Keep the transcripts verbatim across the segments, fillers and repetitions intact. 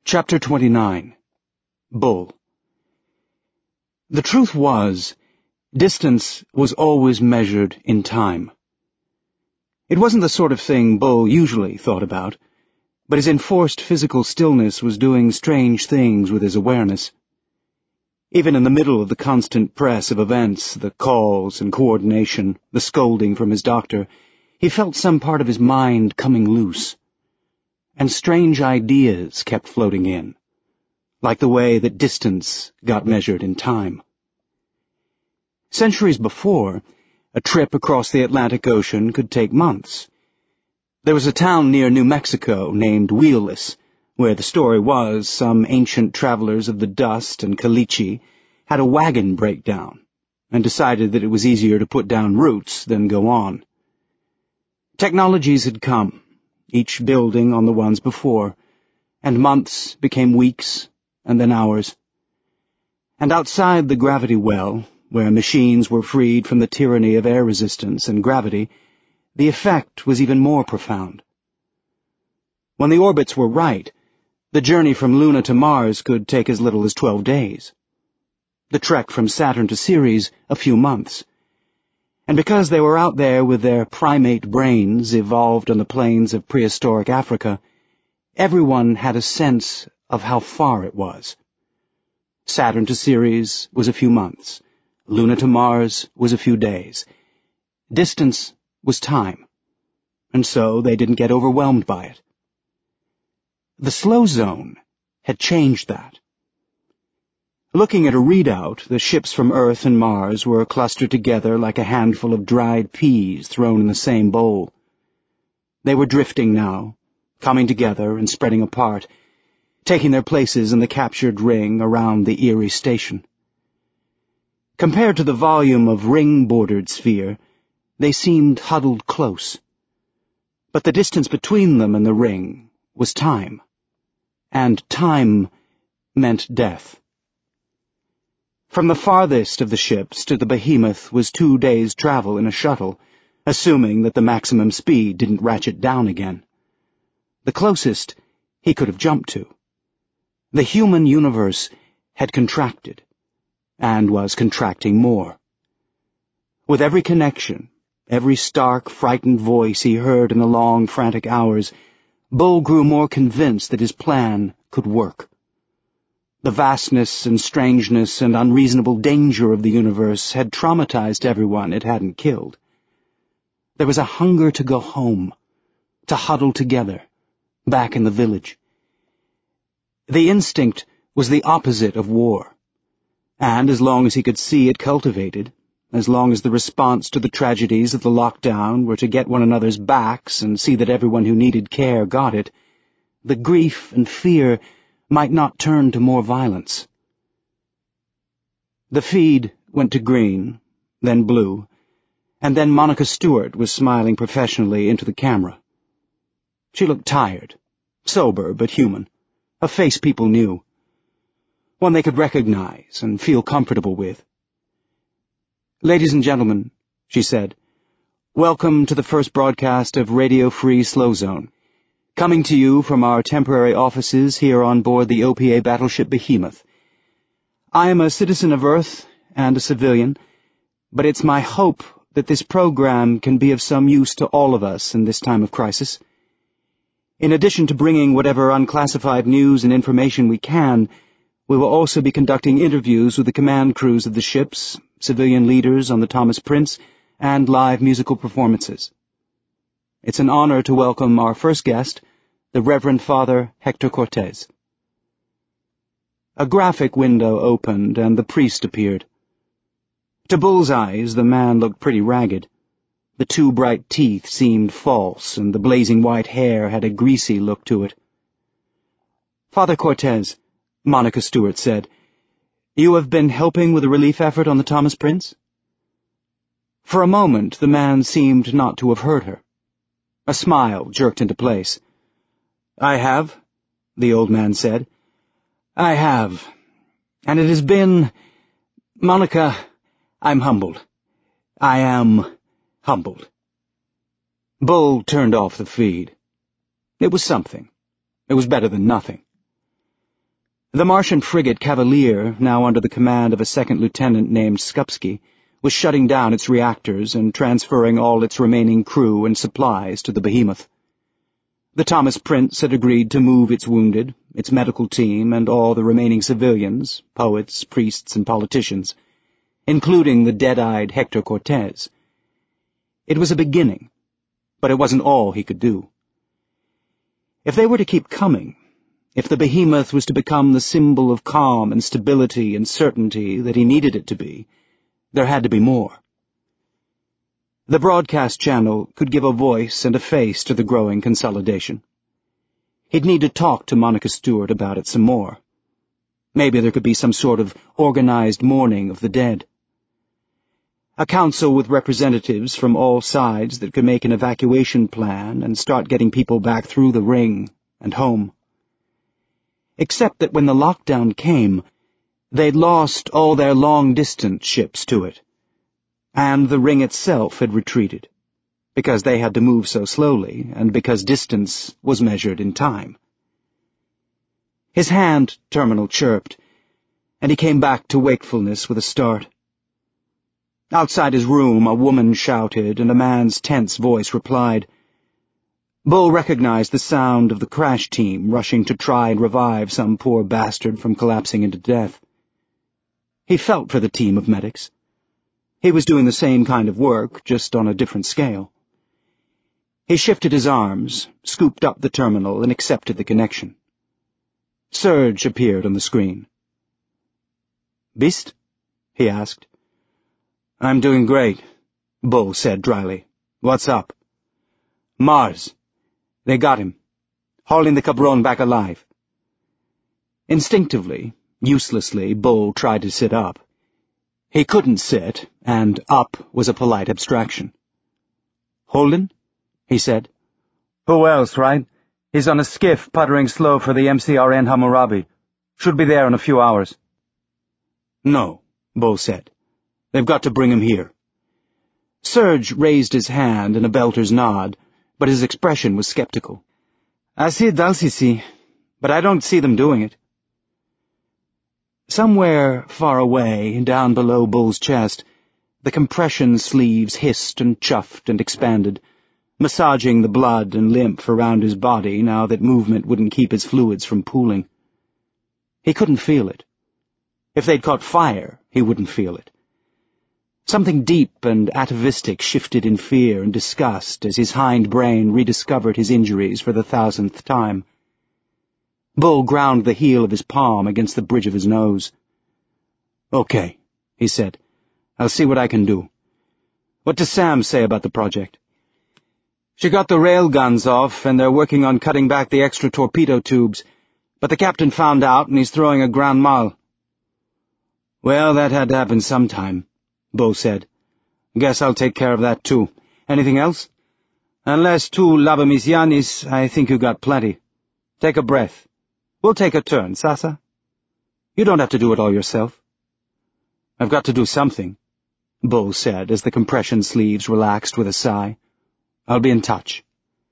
Chapter twenty-nine. Bull. The truth was, distance was always measured in time. It wasn't the sort of thing Bull usually thought about, but his enforced physical stillness was doing strange things with his awareness. Even in the middle of the constant press of events, the calls and coordination, the scolding from his doctor, he felt some part of his mind coming loose. And strange ideas kept floating in, like the way that distance got measured in time. Centuries before, a trip across the Atlantic Ocean could take months. There was a town near New Mexico named Wheelless, where the story was some ancient travelers of the dust and caliche had a wagon breakdown and decided that it was easier to put down roots than go on. Technologies had come, each building on the ones before, and months became weeks and then hours. And outside the gravity well, where machines were freed from the tyranny of air resistance and gravity, the effect was even more profound. When the orbits were right, the journey from Luna to Mars could take as little as twelve days. The trek from Saturn to Ceres, a few months. And because they were out there with their primate brains evolved on the plains of prehistoric Africa, everyone had a sense of how far it was. Saturn to Ceres was a few months. Luna to Mars was a few days. Distance was time, and so they didn't get overwhelmed by it. The slow zone had changed that. Looking at a readout, the ships from Earth and Mars were clustered together like a handful of dried peas thrown in the same bowl. They were drifting now, coming together and spreading apart, taking their places in the captured ring around the Erie station. Compared to the volume of ring-bordered sphere, they seemed huddled close. But the distance between them and the ring was time, and time meant death. From the farthest of the ships to the behemoth was two days' travel in a shuttle, assuming that the maximum speed didn't ratchet down again. The closest he could have jumped to. The human universe had contracted, and was contracting more. With every connection, every stark, frightened voice he heard in the long, frantic hours, Bull grew more convinced that his plan could work. The vastness and strangeness and unreasonable danger of the universe had traumatized everyone it hadn't killed. There was a hunger to go home, to huddle together, back in the village. The instinct was the opposite of war, and as long as he could see it cultivated, as long as the response to the tragedies of the lockdown were to get one another's backs and see that everyone who needed care got it, the grief and fear might not turn to more violence. The feed went to green, then blue, and then Monica Stewart was smiling professionally into the camera. She looked tired, sober but human, a face people knew, one they could recognize and feel comfortable with. "Ladies and gentlemen," she said, "welcome to the first broadcast of Radio Free Slow Zone. Coming to you from our temporary offices here on board the O P A battleship Behemoth. I am a citizen of Earth and a civilian, but it's my hope that this program can be of some use to all of us in this time of crisis. In addition to bringing whatever unclassified news and information we can, we will also be conducting interviews with the command crews of the ships, civilian leaders on the Thomas Prince, and live musical performances. It's an honor to welcome our first guest, the Reverend Father Hector Cortez." A graphic window opened and the priest appeared. To Bull's eyes, the man looked pretty ragged. The two bright teeth seemed false, and the blazing white hair had a greasy look to it. "Father Cortez," Monica Stewart said, "you have been helping with the relief effort on the Thomas Prince?" For a moment, the man seemed not to have heard her. A smile jerked into place. "I have," the old man said. "I have. And it has been... Monica, I'm humbled. I am humbled." Bull turned off the feed. It was something. It was better than nothing. The Martian frigate Cavalier, now under the command of a second lieutenant named Skupsky, was shutting down its reactors and transferring all its remaining crew and supplies to the Behemoth. The Thomas Prince had agreed to move its wounded, its medical team, and all the remaining civilians, poets, priests, and politicians, including the dead-eyed Hector Cortez. It was a beginning, but it wasn't all he could do. If they were to keep coming, if the Behemoth was to become the symbol of calm and stability and certainty that he needed it to be, there had to be more. The broadcast channel could give a voice and a face to the growing consolidation. He'd need to talk to Monica Stewart about it some more. Maybe there could be some sort of organized mourning of the dead. A council with representatives from all sides that could make an evacuation plan and start getting people back through the ring and home. Except that when the lockdown came, they'd lost all their long-distance ships to it, and the ring itself had retreated, because they had to move so slowly and because distance was measured in time. His hand terminal chirped, and he came back to wakefulness with a start. Outside his room, a woman shouted, and a man's tense voice replied. Bull recognized the sound of the crash team rushing to try and revive some poor bastard from collapsing into death. He felt for the team of medics. He was doing the same kind of work, just on a different scale. He shifted his arms, scooped up the terminal, and accepted the connection. Serge appeared on the screen. "Beast?" he asked. "I'm doing great," Bull said dryly. "What's up?" "Mars. They got him. Hauling the cabron back alive." Instinctively, uselessly, Bull tried to sit up. He couldn't sit, and up was a polite abstraction. "Holden?" he said. "Who else, right? He's on a skiff puttering slow for the M C R N Hammurabi. Should be there in a few hours." "No," Bull said. "They've got to bring him here." Serge raised his hand in a belter's nod, but his expression was skeptical. "I see Dalsisi, but I don't see them doing it." Somewhere far away, down below Bull's chest, the compression sleeves hissed and chuffed and expanded, massaging the blood and lymph around his body now that movement wouldn't keep his fluids from pooling. He couldn't feel it. If they'd caught fire, he wouldn't feel it. Something deep and atavistic shifted in fear and disgust as his hind brain rediscovered his injuries for the thousandth time. Bull ground the heel of his palm against the bridge of his nose. "Okay," he said. "I'll see what I can do. What does Sam say about the project?" "She got the rail guns off, and they're working on cutting back the extra torpedo tubes, but the captain found out, and he's throwing a grand mal." "Well, that had to happen sometime," Bull said. "Guess I'll take care of that, too. Anything else?" "Unless two labamisianis, I think you got plenty. Take a breath. We'll take a turn, Sasa. You don't have to do it all yourself." "I've got to do something," Bull said as the compression sleeves relaxed with a sigh. "I'll be in touch."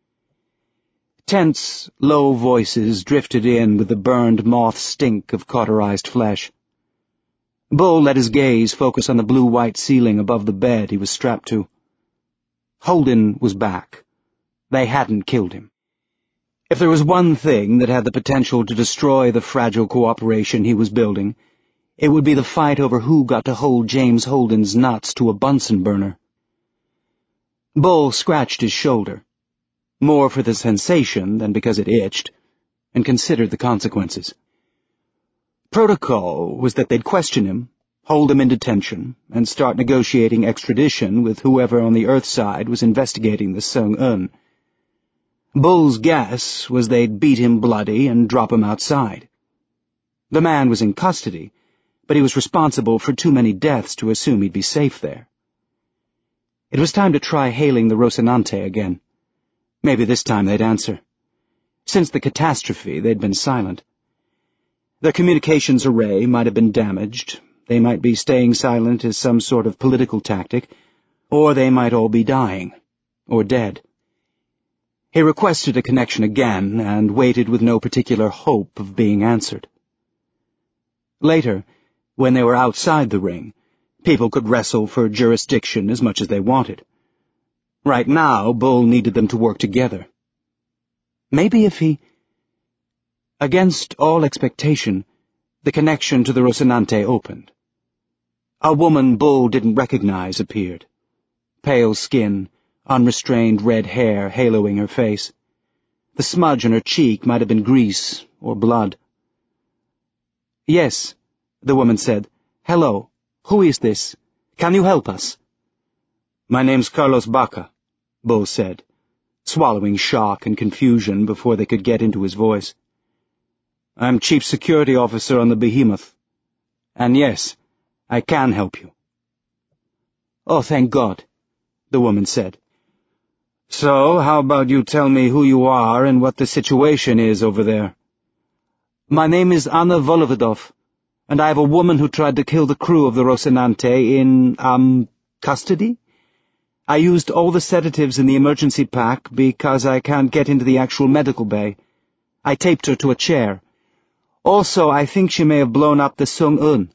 Tense, low voices drifted in with the burned moth stink of cauterized flesh. Bull let his gaze focus on the blue-white ceiling above the bed he was strapped to. Holden was back. They hadn't killed him. If there was one thing that had the potential to destroy the fragile cooperation he was building, it would be the fight over who got to hold James Holden's nuts to a Bunsen burner. Bull scratched his shoulder, more for the sensation than because it itched, and considered the consequences. Protocol was that they'd question him, hold him in detention, and start negotiating extradition with whoever on the Earth side was investigating the Sung-Un. Bull's guess was they'd beat him bloody and drop him outside. The man was in custody, but he was responsible for too many deaths to assume he'd be safe there. It was time to try hailing the Rocinante again. Maybe this time they'd answer. Since the catastrophe, they'd been silent. Their communications array might have been damaged, they might be staying silent as some sort of political tactic, or they might all be dying, or dead. He requested a connection again, and waited with no particular hope of being answered. Later, when they were outside the ring, people could wrestle for jurisdiction as much as they wanted. Right now, Bull needed them to work together. Maybe if he... Against all expectation, the connection to the Rocinante opened. A woman Bull didn't recognize appeared. Pale skin, unrestrained red hair haloing her face. The smudge on her cheek might have been grease or blood. "Yes," the woman said. "Hello. Who is this? Can you help us?" "My name's Carlos Baca," Bull said, swallowing shock and confusion before they could get into his voice. "I'm Chief Security Officer on the Behemoth. And yes, I can help you." "Oh, thank God," the woman said. "So, how about you tell me who you are and what the situation is over there?" "My name is Anna Volovodov, and I have a woman who tried to kill the crew of the Rocinante in, um, custody? I used all the sedatives in the emergency pack because I can't get into the actual medical bay. I taped her to a chair. Also, I think she may have blown up the Sung Un."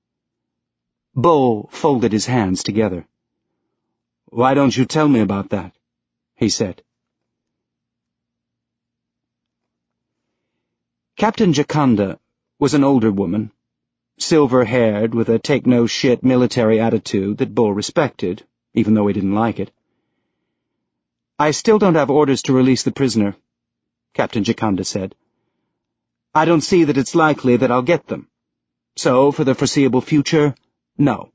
Bull folded his hands together. "Why don't you tell me about that?" he said. Captain Jacanda was an older woman, silver-haired with a take-no-shit military attitude that Bull respected, even though he didn't like it. "I still don't have orders to release the prisoner," Captain Jacanda said. "I don't see that it's likely that I'll get them. So, for the foreseeable future, no."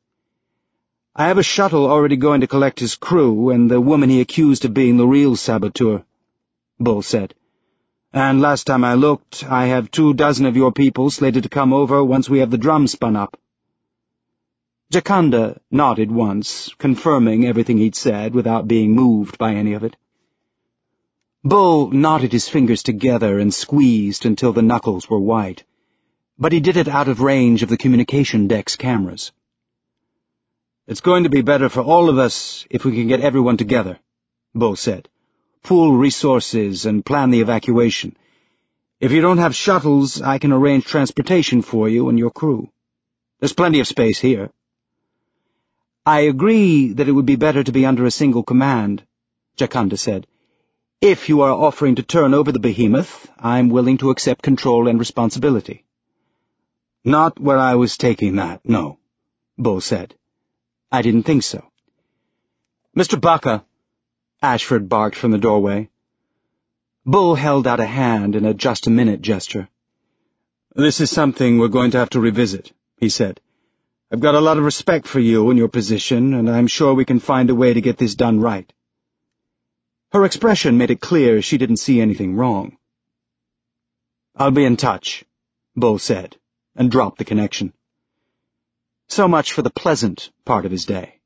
"I have a shuttle already going to collect his crew and the woman he accused of being the real saboteur," Bull said. "And last time I looked, I have two dozen of your people slated to come over once we have the drum spun up." Jacanda nodded once, confirming everything he'd said without being moved by any of it. Bull knotted his fingers together and squeezed until the knuckles were white, but he did it out of range of the communication deck's cameras. "It's going to be better for all of us if we can get everyone together," Bull said. "Pool resources and plan the evacuation. If you don't have shuttles, I can arrange transportation for you and your crew. There's plenty of space here." "I agree that it would be better to be under a single command," Jacanda said. "If you are offering to turn over the Behemoth, I'm willing to accept control and responsibility." "Not where I was taking that, no," Bull said. "I didn't think so." "Mister Baca," Ashford barked from the doorway. Bull held out a hand in a just-a-minute gesture. "This is something we're going to have to revisit," he said. "I've got a lot of respect for you and your position, and I'm sure we can find a way to get this done right." Her expression made it clear she didn't see anything wrong. "I'll be in touch," Bull said, and dropped the connection. So much for the pleasant part of his day.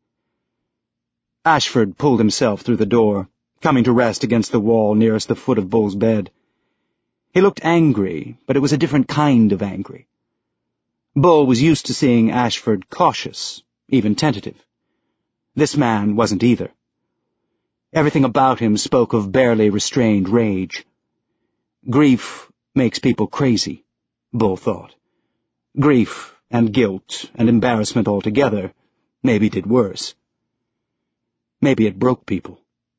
Ashford pulled himself through the door, coming to rest against the wall nearest the foot of Bull's bed. He looked angry, but it was a different kind of angry. Bull was used to seeing Ashford cautious, even tentative. This man wasn't either. Everything about him spoke of barely restrained rage. Grief makes people crazy, Bull thought. Grief and guilt and embarrassment altogether maybe did worse. Maybe it broke people.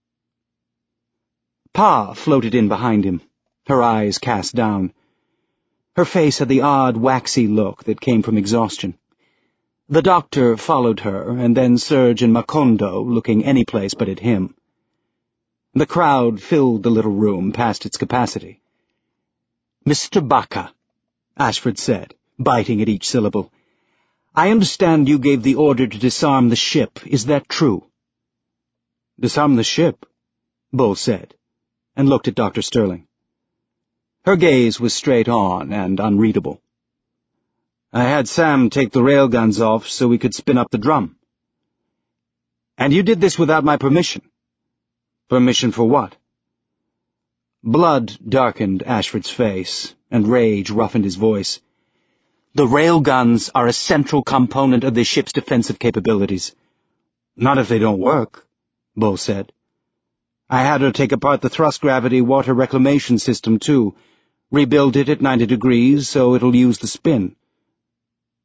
Pa floated in behind him, her eyes cast down. Her face had the odd, waxy look that came from exhaustion. The doctor followed her, and then Surgeon Macondo, looking any place but at him. The crowd filled the little room past its capacity. "Mister Baca," Ashford said, biting at each syllable, "I understand you gave the order to disarm the ship. Is that true?" "Disarm the ship?" Bull said, and looked at Doctor Sterling. Her gaze was straight on and unreadable. "I had Sam take the railguns off so we could spin up the drum." "And you did this without my permission?" "Permission for what?" Blood darkened Ashford's face, and rage roughened his voice. "The railguns are a central component of the ship's defensive capabilities." "Not if they don't work," Bull said. "I had her take apart the thrust-gravity water reclamation system, too. Rebuild it at ninety degrees so it'll use the spin.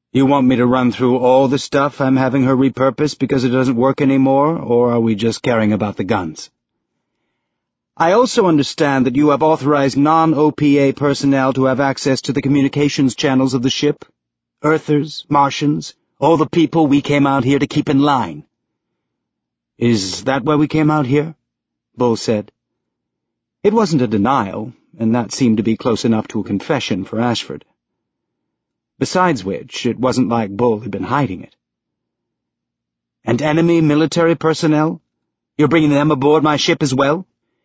You want me to run through all the stuff I'm having her repurpose because it doesn't work anymore, or are we just caring about the guns? I also understand that you have authorized non-O P A personnel to have access to the communications channels of the ship. Earthers, Martians, all the people we came out here to keep in line. Is that why we came out here? Bull said. It wasn't a denial, and that seemed to be close enough to a confession for Ashford. Besides which, it wasn't like Bull had been hiding it. And enemy military personnel? You're bringing them aboard my ship as well?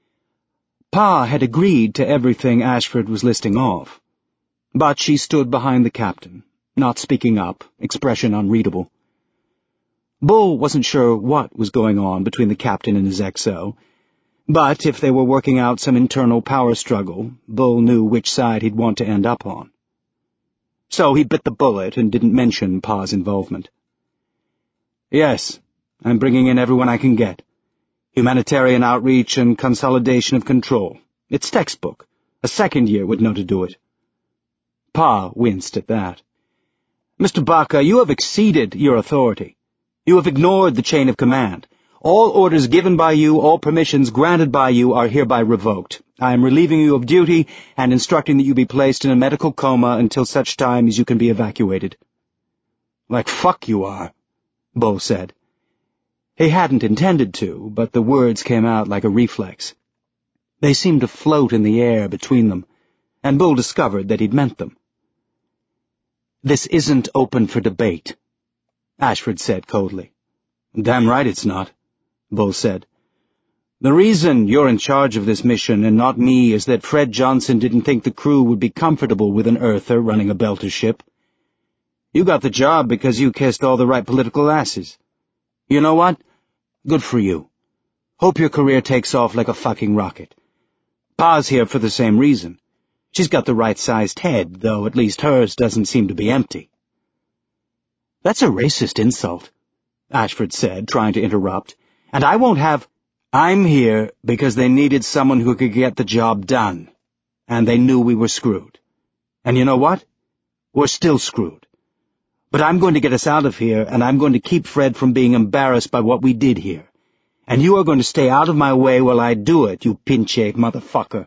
Pa had agreed to everything Ashford was listing off, but she stood behind the captain, not speaking up, expression unreadable. Bull wasn't sure what was going on between the captain and his X O, but if they were working out some internal power struggle, Bull knew which side he'd want to end up on. So he bit the bullet and didn't mention Pa's involvement. Yes, I'm bringing in everyone I can get. Humanitarian outreach and consolidation of control. It's textbook. A second year would know to do it. Pa winced at that. Mister Baca, you have exceeded your authority. You have ignored the chain of command. All orders given by you, all permissions granted by you are hereby revoked. I am relieving you of duty and instructing that you be placed in a medical coma until such time as you can be evacuated. Like fuck you are, Bull said. He hadn't intended to, but the words came out like a reflex. They seemed to float in the air between them, and Bull discovered that he'd meant them. This isn't open for debate, Ashford said coldly. Damn right it's not, Bull said. The reason you're in charge of this mission and not me is that Fred Johnson didn't think the crew would be comfortable with an Earther running a Belter ship. You got the job because you kissed all the right political asses. You know what? Good for you. Hope your career takes off like a fucking rocket. Pa's here for the same reason. She's got the right-sized head, though at least hers doesn't seem to be empty. That's a racist insult, Ashford said, trying to interrupt, and I won't have... I'm here because they needed someone who could get the job done, and they knew we were screwed. And you know what? We're still screwed. But I'm going to get us out of here, and I'm going to keep Fred from being embarrassed by what we did here. And you are going to stay out of my way while I do it, you pinche motherfucker.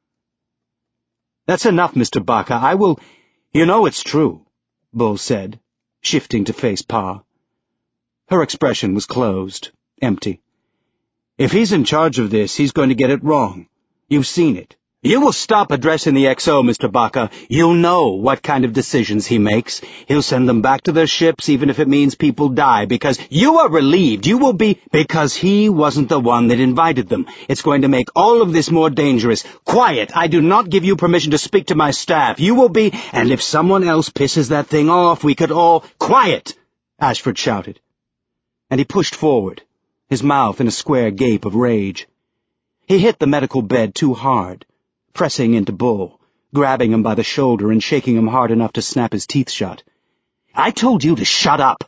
That's enough, Mister Baca. I will... You know it's true, Bull said, shifting to face Pa. Her expression was closed, empty. If he's in charge of this, he's going to get it wrong. You've seen it. You will stop addressing the X O, Mister Baca. You'll know what kind of decisions he makes. He'll send them back to their ships, even if it means people die, because you are relieved. You will be... Because he wasn't the one that invited them. It's going to make all of this more dangerous. Quiet! I do not give you permission to speak to my staff. You will be... And if someone else pisses that thing off, we could all... Quiet! Ashford shouted. And he pushed forward, his mouth in a square gape of rage. He hit the medical bed too hard, pressing into Bull, grabbing him by the shoulder and shaking him hard enough to snap his teeth shut. I told you to shut up!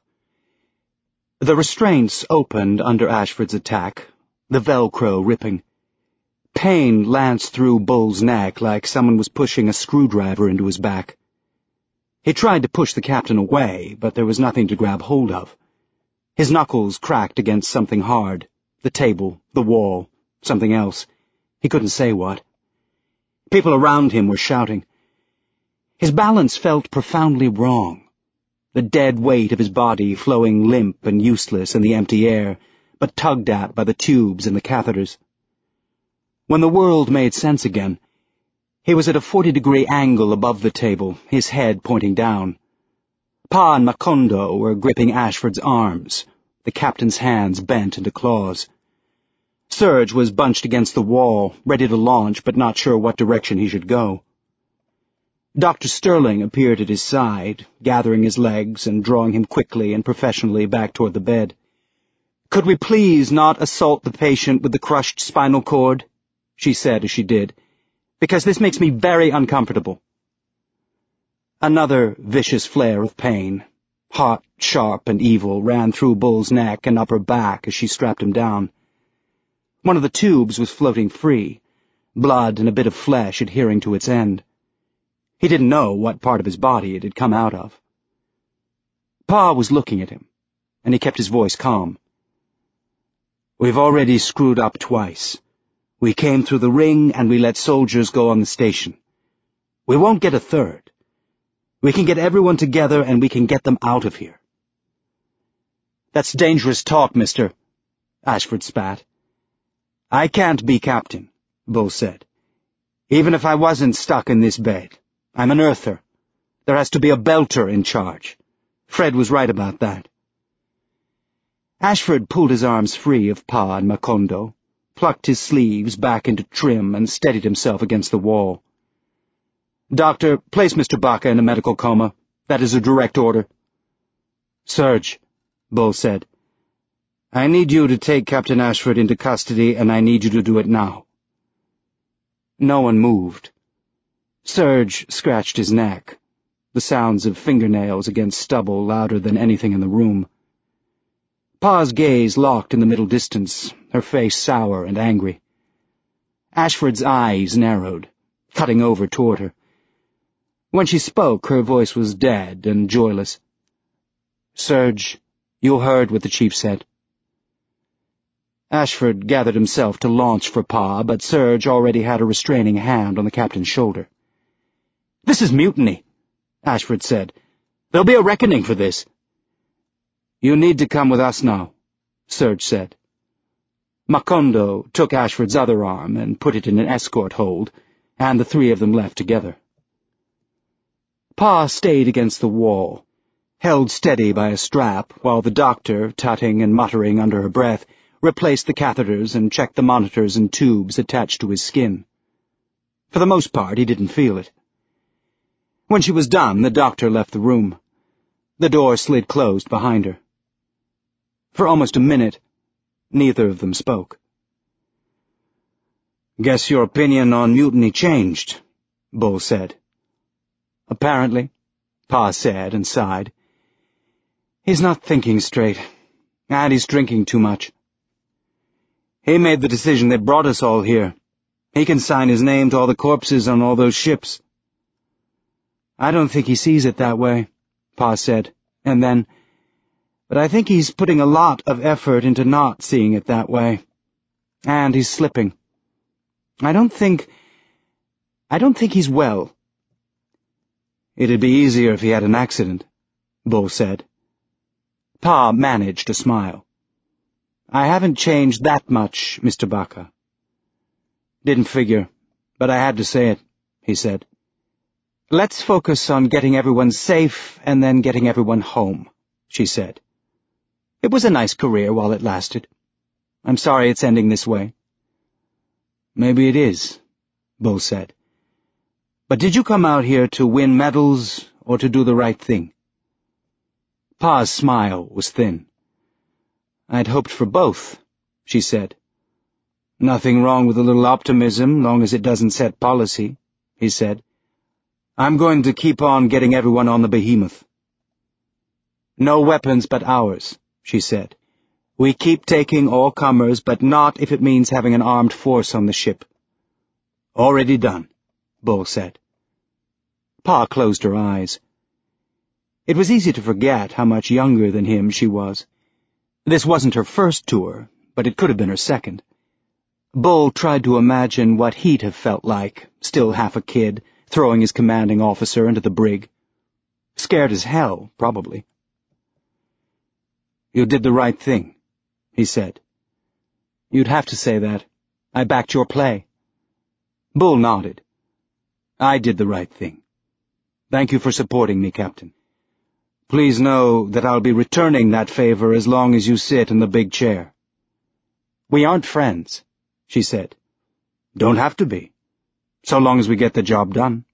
The restraints opened under Ashford's attack, the Velcro ripping. Pain lanced through Bull's neck like someone was pushing a screwdriver into his back. He tried to push the captain away, but there was nothing to grab hold of. His knuckles cracked against something hard, the table, the wall, something else. He couldn't say what. People around him were shouting. His balance felt profoundly wrong, the dead weight of his body flowing limp and useless in the empty air, but tugged at by the tubes and the catheters. When the world made sense again, he was at a forty-degree angle above the table, his head pointing down. Pa and Macondo were gripping Ashford's arms, the captain's hands bent into claws. Serge was bunched against the wall, ready to launch, but not sure what direction he should go. Doctor Sterling appeared at his side, gathering his legs and drawing him quickly and professionally back toward the bed. "Could we please not assault the patient with the crushed spinal cord?" she said as she did, "because this makes me very uncomfortable." Another vicious flare of pain, hot, sharp, and evil, ran through Bull's neck and upper back as she strapped him down. One of the tubes was floating free, blood and a bit of flesh adhering to its end. He didn't know what part of his body it had come out of. Pa was looking at him, and he kept his voice calm. "We've already screwed up twice. We came through the ring, and we let soldiers go on the station. We won't get a third. We can get everyone together, and we can get them out of here." "That's dangerous talk, mister," Ashford spat. "I can't be captain," Bull said. "Even if I wasn't stuck in this bed. I'm an earther. There has to be a belter in charge. Fred was right about that." Ashford pulled his arms free of Pa and Macondo, plucked his sleeves back into trim, and steadied himself against the wall. "Doctor, place Mister Baca in a medical coma. That is a direct order." "Surge," Bull said. "I need you to take Captain Ashford into custody, and I need you to do it now." No one moved. Surge scratched his neck, the sounds of fingernails against stubble louder than anything in the room. Pa's gaze locked in the middle distance, her face sour and angry. Ashford's eyes narrowed, cutting over toward her. When she spoke, her voice was dead and joyless. "Surge, you heard what the chief said." Ashford gathered himself to launch for Pa, but Surge already had a restraining hand on the captain's shoulder. "This is mutiny," Ashford said. "There'll be a reckoning for this." "You need to come with us now," Surge said. Macondo took Ashford's other arm and put it in an escort hold, and the three of them left together. Pa stayed against the wall, held steady by a strap, while the doctor, tutting and muttering under her breath, replaced the catheters and checked the monitors and tubes attached to his skin. For the most part, he didn't feel it. When she was done, the doctor left the room. The door slid closed behind her. For almost a minute, neither of them spoke. "Guess your opinion on mutiny changed," Bull said. "Apparently," Pa said and sighed. "He's not thinking straight, and he's drinking too much. He made the decision that brought us all here. He can sign his name to all the corpses on all those ships." "I don't think he sees it that way," Pa said, and then, "But I think he's putting a lot of effort into not seeing it that way. And he's slipping. I don't think... I don't think he's well." "It'd be easier if he had an accident," Bull said. Pa managed a smile. "I haven't changed that much, Mister Baca." "Didn't figure, but I had to say it," he said. "Let's focus on getting everyone safe and then getting everyone home," she said. "It was a nice career while it lasted. I'm sorry it's ending this way." "Maybe it is," Bull said. "But did you come out here to win medals or to do the right thing?" Pa's smile was thin. "I'd hoped for both," she said. "Nothing wrong with a little optimism, long as it doesn't set policy," he said. "I'm going to keep on getting everyone on the Behemoth." "No weapons but ours," she said. "We keep taking all comers, but not if it means having an armed force on the ship." "Already done," Bull said. Pa closed her eyes. It was easy to forget how much younger than him she was. This wasn't her first tour, but it could have been her second. Bull tried to imagine what he'd have felt like, still half a kid, throwing his commanding officer into the brig. Scared as hell, probably. "You did the right thing," he said. "You'd have to say that. I backed your play." Bull nodded. "I did the right thing. Thank you for supporting me, Captain. Please know that I'll be returning that favor as long as you sit in the big chair." "We aren't friends," she said. "Don't have to be, so long as we get the job done."